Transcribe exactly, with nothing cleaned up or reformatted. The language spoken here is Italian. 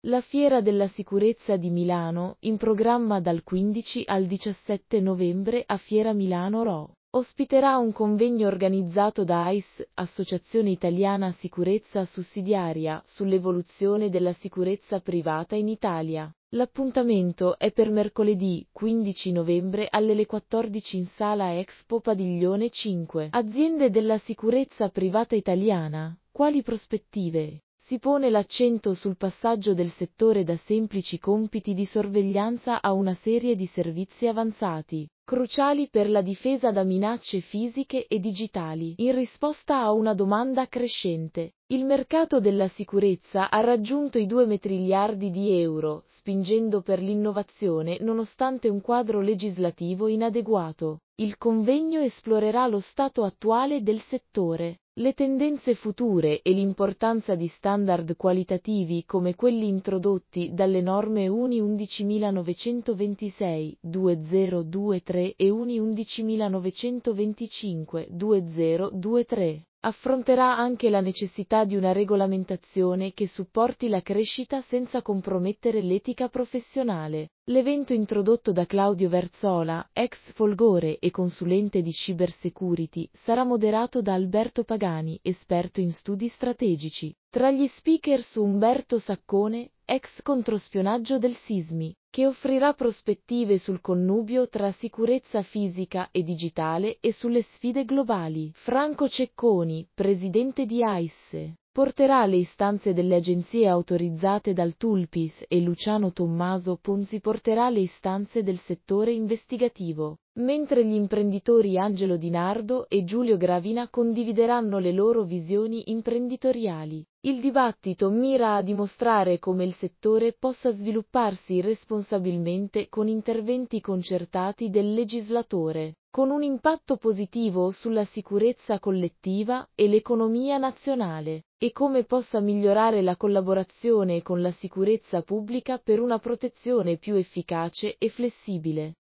La Fiera della Sicurezza di Milano, in programma dal quindici al diciassette novembre a Fiera Milano Ro. Ospiterà un convegno organizzato da A I S, Associazione Italiana Sicurezza Sussidiaria, sull'evoluzione della sicurezza privata in Italia. L'appuntamento è per mercoledì quindici novembre alle quattordici in Sala Expo Padiglione cinque. Aziende della sicurezza privata italiana, quali prospettive? Si pone l'accento sul passaggio del settore da semplici compiti di sorveglianza a una serie di servizi avanzati, cruciali per la difesa da minacce fisiche e digitali, in risposta a una domanda crescente. Il mercato della sicurezza ha raggiunto i due triliardi di euro, spingendo per l'innovazione nonostante un quadro legislativo inadeguato. Il convegno esplorerà lo stato attuale del settore, le tendenze future e l'importanza di standard qualitativi come quelli introdotti dalle norme U N I undicimilanovecentoventisei duemiladentitré e U N I undicimilanovecentoventicinque duemilaventitré. Affronterà anche la necessità di una regolamentazione che supporti la crescita senza compromettere l'etica professionale. L'evento, introdotto da Claudio Verzola, ex Folgore e consulente di cybersecurity, sarà moderato da Alberto Pagani, esperto in studi strategici. Tra gli speaker su Umberto Saccone, ex controspionaggio del Sismi, che offrirà prospettive sul connubio tra sicurezza fisica e digitale e sulle sfide globali. Franco Cecconi, presidente di A I S, porterà le istanze delle agenzie autorizzate dal Tulpis e Luciano Tommaso Ponzi porterà le istanze del settore investigativo, mentre gli imprenditori Angelo Di Nardo e Giulio Gravina condivideranno le loro visioni imprenditoriali. Il dibattito mira a dimostrare come il settore possa svilupparsi responsabilmente con interventi concertati del legislatore, con un impatto positivo sulla sicurezza collettiva e l'economia nazionale, e come possa migliorare la collaborazione con la sicurezza pubblica per una protezione più efficace e flessibile.